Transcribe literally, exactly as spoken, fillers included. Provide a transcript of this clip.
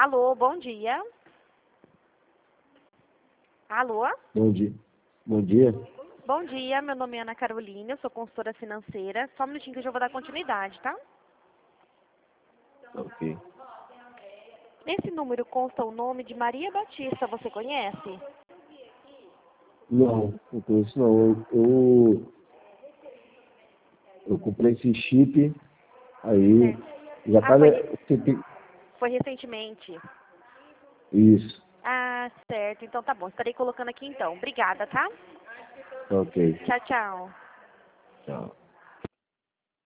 Alô, bom dia. Alô? Bom dia. Bom dia. Bom dia, meu nome é Ana Carolina, eu sou consultora financeira. Só um minutinho que eu já vou dar continuidade, tá? Ok. Nesse número consta o nome de Maria Batista, você conhece? Não, não conheço não. Eu, eu, eu comprei esse chip, aí Certo. já Ah, tá. foi, le- re- você tem- foi recentemente. Isso. Ah, certo. Então tá bom. Estarei colocando aqui então. Obrigada, tá? Ok. Tchau, tchau. Tchau.